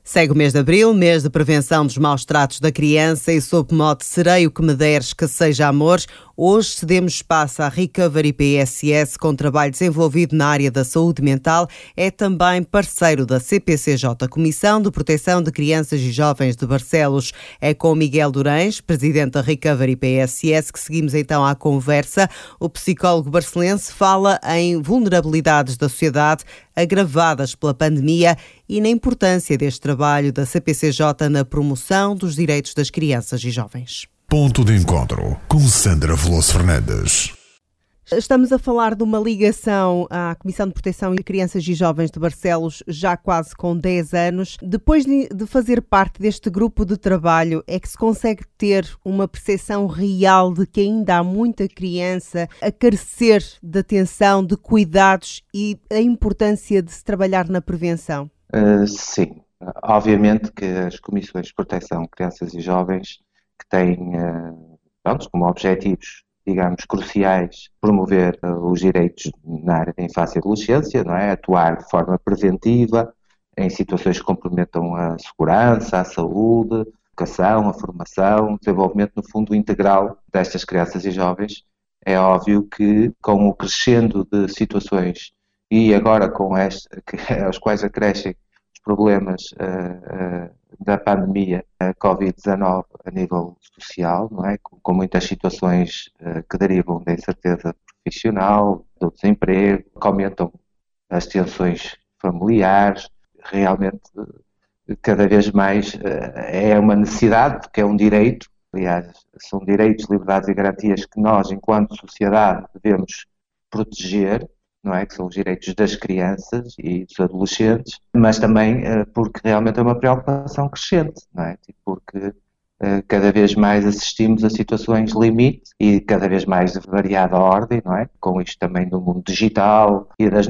Segue o mês de abril, mês de prevenção dos maus tratos da criança e sob mote Serei o que me deres, que seja amor, hoje cedemos espaço à Recovery PSS com trabalho desenvolvido na área da saúde mental. É também parceiro da CPCJ, Comissão de Proteção de Crianças e Jovens de Barcelos. É com Miguel Durães, presidente da Recovery PSS, que seguimos então à conversa. O psicólogo barcelense fala em vulnerabilidades da sociedade agravadas pela pandemia e na importância deste trabalho da CPCJ na promoção dos direitos das crianças e jovens. Ponto de encontro com Sandra Veloso Fernandes. Estamos a falar de uma ligação à Comissão de Proteção de Crianças e Jovens de Barcelos já quase com 10 anos. Depois de fazer parte deste grupo de trabalho, é que se consegue ter uma percepção real de que ainda há muita criança a carecer de atenção, de cuidados e a importância de se trabalhar na prevenção? Sim. Obviamente que as Comissões de Proteção de Crianças e Jovens, que têm como objetivos, digamos, cruciais, promover os direitos na área da infância e adolescência, não é? Atuar de forma preventiva em situações que comprometam a segurança, a saúde, a educação, a formação, o desenvolvimento, no fundo, integral destas crianças e jovens. É óbvio que, com o crescendo de situações e agora com aos quais acrescem os problemas da pandemia Covid-19 a nível social, não é? Com muitas situações que derivam da incerteza profissional, do desemprego, que aumentam as tensões familiares, realmente cada vez mais é uma necessidade, porque é um direito, aliás, são direitos, liberdades e garantias que nós, enquanto sociedade, devemos proteger, não é? Que são os direitos das crianças e dos adolescentes, mas também porque realmente é uma preocupação crescente, não é? Porque cada vez mais assistimos a situações limite e cada vez mais de variada ordem, não é? Com isto também do mundo digital e dos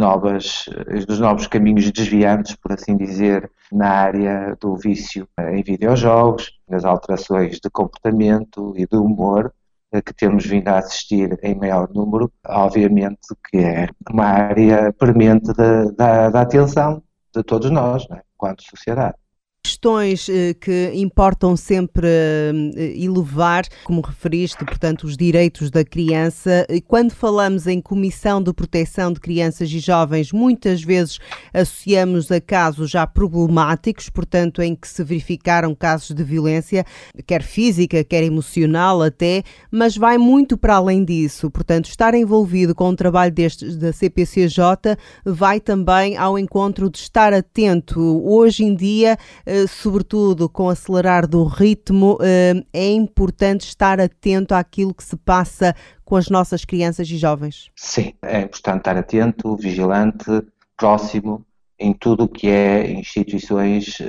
novos caminhos desviantes, por assim dizer, na área do vício em videojogos, nas alterações de comportamento e de humor, que temos vindo a assistir em maior número, obviamente que é uma área premente da atenção de todos nós, não é? Enquanto sociedade. Questões que importam sempre elevar, como referiste, portanto, os direitos da criança. E quando falamos em Comissão de Proteção de Crianças e Jovens, muitas vezes associamos a casos já problemáticos, portanto, em que se verificaram casos de violência, quer física, quer emocional até, mas vai muito para além disso. Portanto, estar envolvido com um trabalho destes da CPCJ vai também ao encontro de estar atento. Hoje em dia, sobretudo com o acelerar do ritmo, é importante estar atento àquilo que se passa com as nossas crianças e jovens. Sim, é importante estar atento, vigilante, próximo em tudo o que é instituições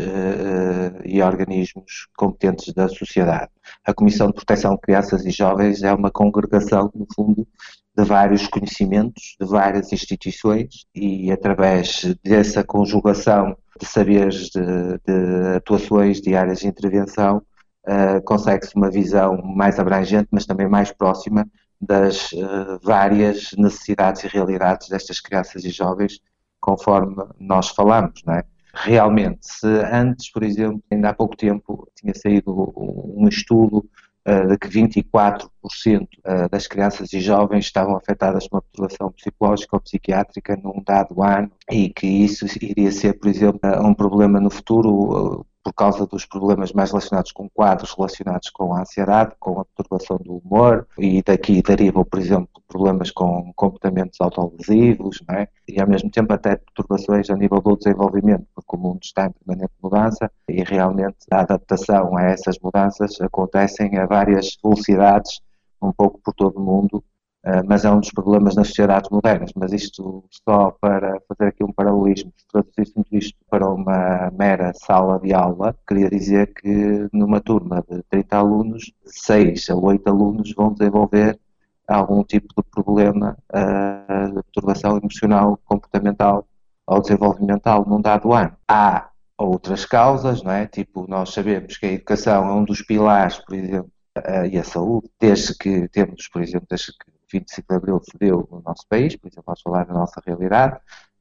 e organismos competentes da sociedade. A Comissão de Proteção de Crianças e Jovens é uma congregação, no fundo, de vários conhecimentos, de várias instituições e através dessa conjugação de saberes, de atuações, de áreas de intervenção, consegue-se uma visão mais abrangente, mas também mais próxima das várias necessidades e realidades destas crianças e jovens, conforme nós falamos, não é? Realmente, se antes, por exemplo, ainda há pouco tempo, tinha saído um estudo de que 24% das crianças e jovens estavam afetadas por uma perturbação psicológica ou psiquiátrica num dado ano e que isso iria ser, por exemplo, um problema no futuro por causa dos problemas mais relacionados com quadros relacionados com a ansiedade, com a perturbação do humor e daqui derivam, por exemplo, problemas com comportamentos autolesivos, não é? E ao mesmo tempo até perturbações a nível do desenvolvimento, porque o mundo está em permanente mudança e realmente a adaptação a essas mudanças acontecem a várias velocidades, um pouco por todo o mundo, mas é um dos problemas nas sociedades modernas. Mas isto só para fazer aqui um paralelismo, se traduzíssemos isto para uma mera sala de aula, queria dizer que numa turma de 30 alunos, 6 a 8 alunos vão desenvolver algum tipo de problema de perturbação emocional, comportamental ou desenvolvimental num dado ano. Há outras causas, não é? Tipo, nós sabemos que a educação é um dos pilares, por exemplo, e a saúde, desde que temos, por exemplo, desde que o 25 de Abril se deu no nosso país, por exemplo, vamos falar da nossa realidade,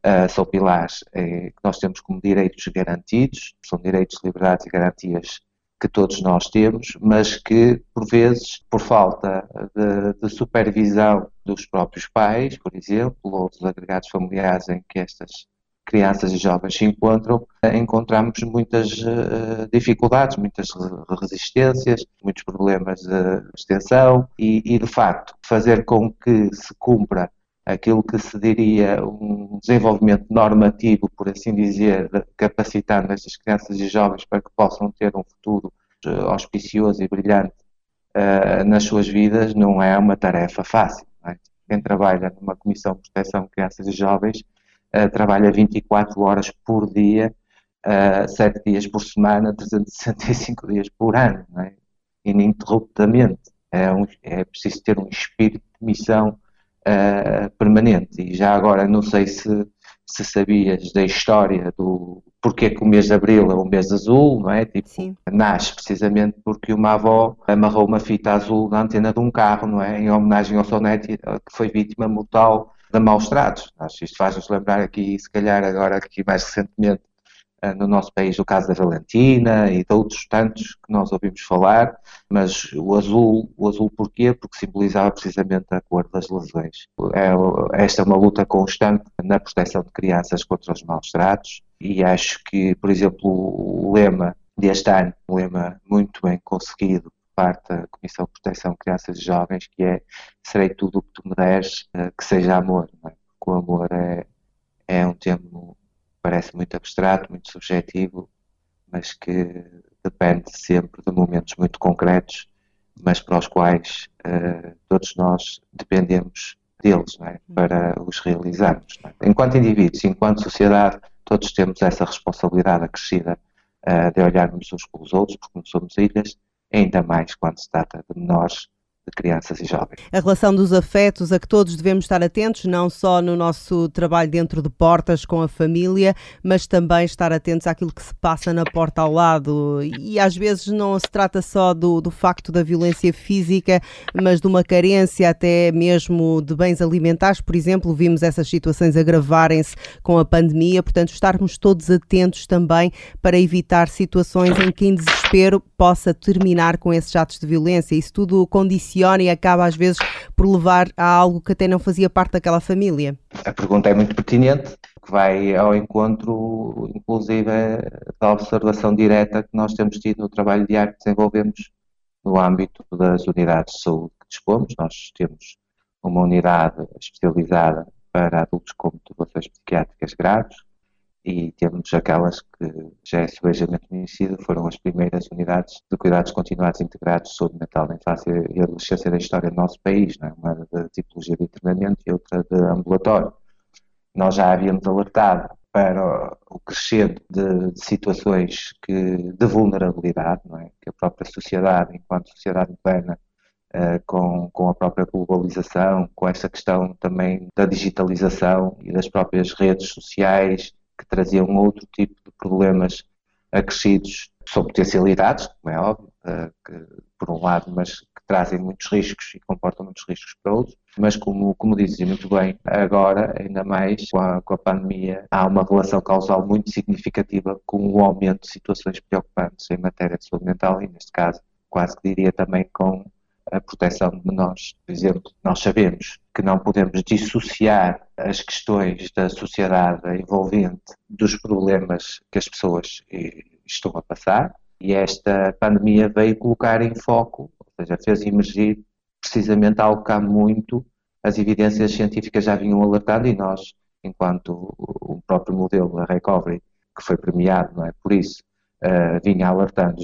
são pilares que nós temos como direitos garantidos, são direitos, liberdades e garantias que todos nós temos, mas que, por vezes, por falta de supervisão dos próprios pais, por exemplo, ou dos agregados familiares em que estas crianças e jovens se encontram, encontramos muitas dificuldades, muitas resistências, muitos problemas de extensão e, de facto, fazer com que se cumpra aquilo que se diria um desenvolvimento normativo, por assim dizer, capacitando estas crianças e jovens para que possam ter um futuro auspicioso e brilhante nas suas vidas, não é uma tarefa fácil. Não é? Quem trabalha numa Comissão de Proteção de Crianças e Jovens trabalha 24 horas por dia, 7 dias por semana, 365 dias por ano, não é? Ininterruptamente. É preciso ter um espírito de missão permanente. E já agora, não sei se sabias da história do porquê que o mês de Abril é o mês azul, não é? Tipo, Sim. Nasce precisamente porque uma avó amarrou uma fita azul na antena de um carro, não é? Em homenagem ao Sonetti, que foi vítima mortal de maus tratos. Isto faz-nos lembrar aqui, se calhar agora aqui mais recentemente, no nosso país, o caso da Valentina e de outros tantos que nós ouvimos falar, mas o azul porquê? Porque simbolizava precisamente a cor das lesões. Esta é uma luta constante na proteção de crianças contra os maus tratos e acho que, por exemplo, o lema deste ano, um lema muito bem conseguido por parte da Comissão de Proteção de Crianças e Jovens, que é serei tudo o que tu me deres, que seja amor. Não é? Porque o amor é um termo parece muito abstrato, muito subjetivo, mas que depende sempre de momentos muito concretos, mas para os quais todos nós dependemos deles, não é? Para os realizarmos. Não é? Enquanto indivíduos, enquanto sociedade, todos temos essa responsabilidade acrescida de olharmos uns pelos outros, porque não somos ilhas, ainda mais quando se trata de menores, de crianças e jovens. A relação dos afetos a que todos devemos estar atentos, não só no nosso trabalho dentro de portas com a família, mas também estar atentos àquilo que se passa na porta ao lado. E às vezes não se trata só do facto da violência física, mas de uma carência até mesmo de bens alimentares. Por exemplo, vimos essas situações agravarem-se com a pandemia, portanto estarmos todos atentos também para evitar situações em que em desespero possa terminar com esses atos de violência. Isso tudo condiciona e acaba às vezes por levar a algo que até não fazia parte daquela família. A pergunta é muito pertinente, que vai ao encontro, inclusive, da observação direta que nós temos tido no trabalho diário que desenvolvemos no âmbito das unidades de saúde que dispomos. Nós temos uma unidade especializada para adultos com perturbações psiquiátricas graves e temos aquelas que já é subejamente conhecido, foram as primeiras unidades de cuidados continuados integrados de saúde mental na infância e adolescência da história do nosso país, não é? Uma de tipologia de internamento e outra de ambulatório. Nós já havíamos alertado para o crescendo de situações de vulnerabilidade, não é? Que a própria sociedade, enquanto sociedade moderna, com a própria globalização, com esta questão também da digitalização e das próprias redes sociais, que traziam outro tipo de problemas acrescidos, são potencialidades, como é óbvio, que, por um lado, mas que trazem muitos riscos e comportam muitos riscos para outros, mas como dizes muito bem, agora, ainda mais com a pandemia, há uma relação causal muito significativa com o aumento de situações preocupantes em matéria de saúde mental e, neste caso, quase que diria também com a proteção de menores. Por exemplo, nós sabemos que não podemos dissociar as questões da sociedade envolvente dos problemas que as pessoas estão a passar e esta pandemia veio colocar em foco, ou seja, fez emergir precisamente algo que há muito as evidências científicas já vinham alertando e nós, enquanto o próprio modelo da Recovery, que foi premiado, não é, por isso, vinha alertando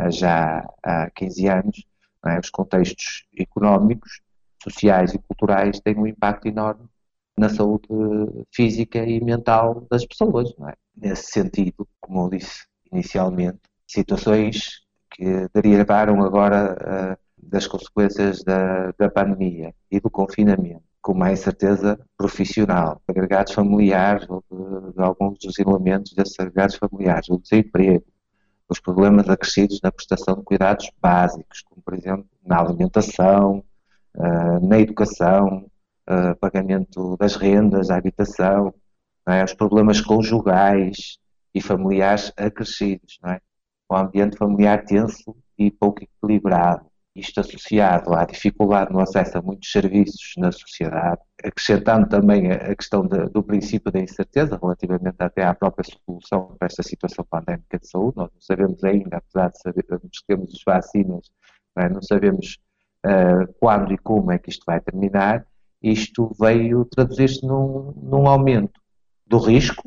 já há 15 anos. É? Os contextos económicos, sociais e culturais têm um impacto enorme na saúde física e mental das pessoas. Não é? Nesse sentido, como eu disse inicialmente, situações que derivaram agora das consequências da pandemia e do confinamento, com mais certeza profissional, agregados familiares ou de alguns dos elementos desses agregados familiares, o desemprego, os problemas acrescidos na prestação de cuidados básicos, como por exemplo na alimentação, na educação, pagamento das rendas, da habitação, não é? Os problemas conjugais e familiares acrescidos, não é? Um ambiente familiar tenso e pouco equilibrado. Isto associado à dificuldade no acesso a muitos serviços na sociedade, acrescentando também a questão do princípio da incerteza relativamente até à própria solução para esta situação pandémica de saúde. Nós não sabemos ainda, apesar de sabermos que temos as vacinas, não sabemos quando e como é que isto vai terminar. Isto veio traduzir-se num aumento do risco,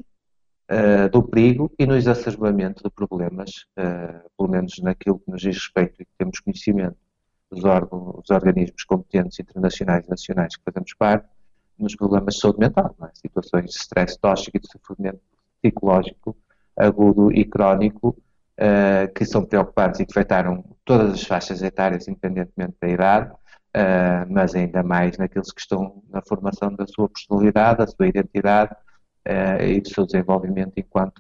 do perigo e no exacerbamento de problemas, pelo menos naquilo que nos diz respeito e que temos conhecimento dos organismos competentes internacionais e nacionais que fazemos parte, nos problemas de saúde mental, não é? Situações de stress tóxico e de sofrimento psicológico agudo e crónico, que são preocupantes e que afetaram todas as faixas etárias, independentemente da idade, mas ainda mais naqueles que estão na formação da sua personalidade, da sua identidade e do seu desenvolvimento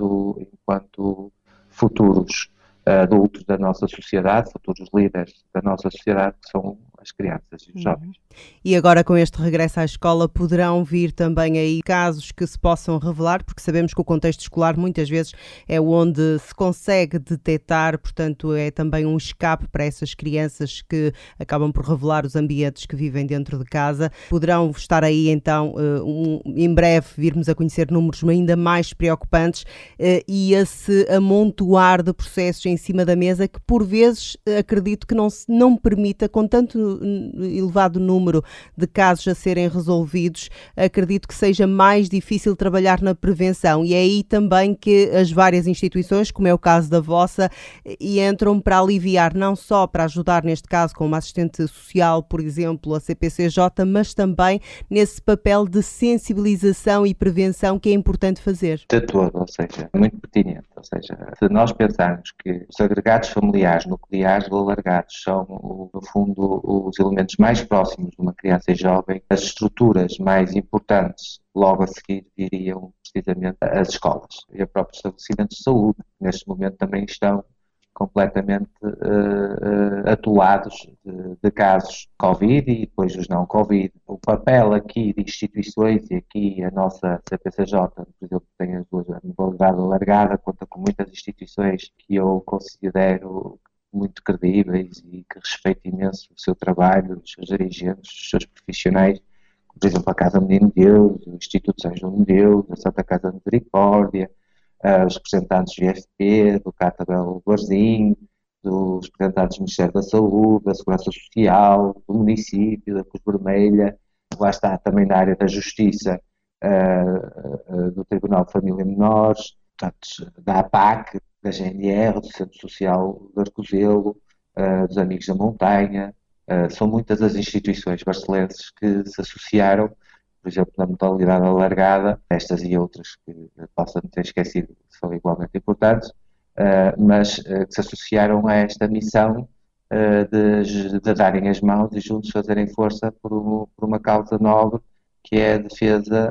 enquanto futuros adultos da nossa sociedade, futuros líderes da nossa sociedade, que são as crianças e os jovens. E agora, com este regresso à escola, poderão vir também aí casos que se possam revelar, porque sabemos que o contexto escolar muitas vezes é onde se consegue detectar, portanto é também um escape para essas crianças que acabam por revelar os ambientes que vivem dentro de casa. Poderão estar aí então, em breve, virmos a conhecer números ainda mais preocupantes e esse amontoar de processos em cima da mesa que por vezes acredito que não permita, com tanto elevado número de casos a serem resolvidos, acredito que seja mais difícil trabalhar na prevenção, e é aí também que as várias instituições, como é o caso da vossa, entram para aliviar, não só para ajudar neste caso como assistente social, por exemplo, a CPCJ, mas também nesse papel de sensibilização e prevenção que é importante fazer. De todo, ou seja, muito pertinente, ou seja, se nós pensarmos que os agregados familiares, nucleares ou alargados são, no fundo, os elementos mais próximos de uma criança e jovem, as estruturas mais importantes logo a seguir viriam precisamente as escolas e os próprios estabelecimentos de saúde, que neste momento também estão completamente atolados de casos Covid e depois os não Covid. O papel aqui de instituições, e aqui a nossa CPCJ, por exemplo, tem a modalidade alargada, conta com muitas instituições que eu considero muito credíveis e que respeito imenso o seu trabalho, os seus dirigentes, os seus profissionais, como, por exemplo, a Casa Menino Deus, o Instituto São João de Deus, a Santa Casa de Misericórdia, os representantes do IFP, do Catabel Barzinho, dos representantes do Ministério da Saúde, da Segurança Social, do município, da Cruz Vermelha, lá está também da área da Justiça, do Tribunal de Família e Menores, portanto, da APAC, da GNR, do Centro Social de Arcozelo, dos Amigos da Montanha. São muitas as instituições barcelenses que se associaram, por exemplo, na modalidade alargada, estas e outras que possam ter esquecido, que são igualmente importantes, mas que se associaram a esta missão de darem as mãos e juntos fazerem força por uma causa nobre, que é a defesa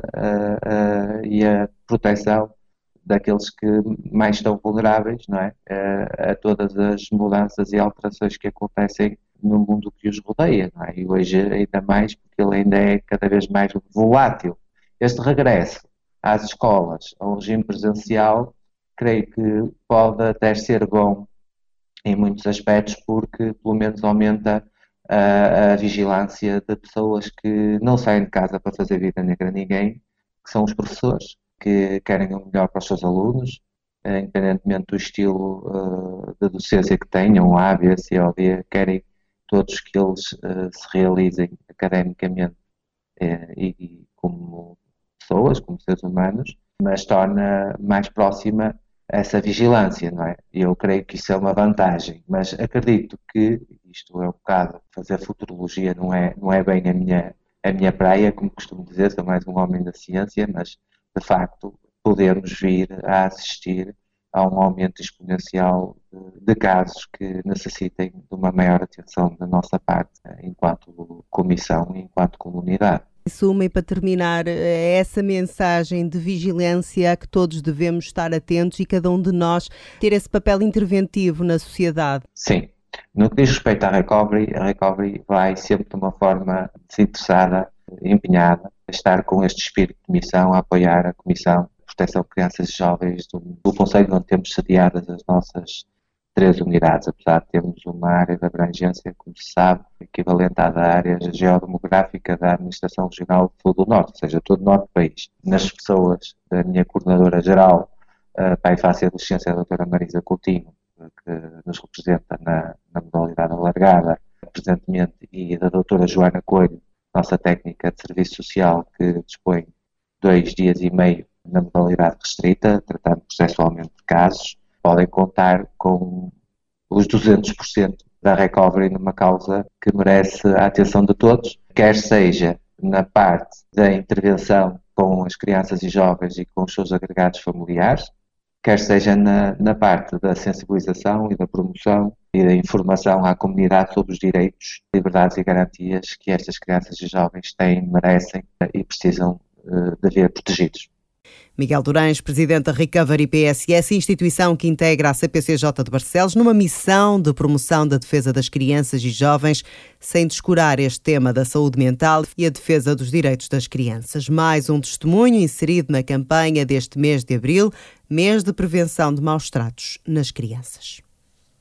e a proteção daqueles que mais estão vulneráveis, não é? A todas as mudanças e alterações que acontecem no mundo que os rodeia, não é? E hoje ainda mais, porque ele ainda é cada vez mais volátil. Este regresso às escolas, ao regime presencial, creio que pode até ser bom em muitos aspectos, porque pelo menos aumenta a vigilância de pessoas que não saem de casa para fazer vida negra a ninguém, que são os professores, que querem o melhor para os seus alunos, independentemente do estilo de docência que tenham, A, B, C ou D, querem todos que eles se realizem academicamente e como pessoas, como seres humanos, mas torna mais próxima essa vigilância, não é? Eu creio que isso é uma vantagem, mas acredito que, isto é um bocado, fazer futurologia não é bem a minha praia, como costumo dizer, sou mais um homem da ciência, mas de facto podemos vir a assistir a um aumento exponencial de casos que necessitem de uma maior atenção da nossa parte, enquanto comissão e enquanto comunidade. Em suma, e para terminar, essa mensagem de vigilância a que todos devemos estar atentos e cada um de nós ter esse papel interventivo na sociedade. Sim. No que diz respeito à Recovery vai sempre de uma forma desinteressada, empenhada, a estar com este espírito de missão, a apoiar a Comissão Proteção de Crianças e Jovens do Conselho, onde temos sediadas as nossas 3 unidades, apesar de termos uma área de abrangência, como se sabe, equivalente à da área geodemográfica da Administração Regional do Sul do Norte, ou seja, todo o norte do país. Nas pessoas da minha coordenadora geral para a Infância e Adolescência, a doutora Marisa Coutinho, que nos representa na modalidade alargada presentemente, e da doutora Joana Coelho, nossa técnica de serviço social, que dispõe 2 dias e meio na modalidade restrita, tratando processualmente de casos, podem contar com os 200% da recovery numa causa que merece a atenção de todos, quer seja na parte da intervenção com as crianças e jovens e com os seus agregados familiares, quer seja na parte da sensibilização e da promoção e da informação à comunidade sobre os direitos, liberdades e garantias que estas crianças e jovens têm, merecem e precisam de ver protegidos. Miguel Durães, presidente da Recovery PSS, instituição que integra a CPCJ de Barcelos, numa missão de promoção da defesa das crianças e jovens, sem descurar este tema da saúde mental e a defesa dos direitos das crianças. Mais um testemunho inserido na campanha deste mês de abril, mês de prevenção de maus tratos nas crianças.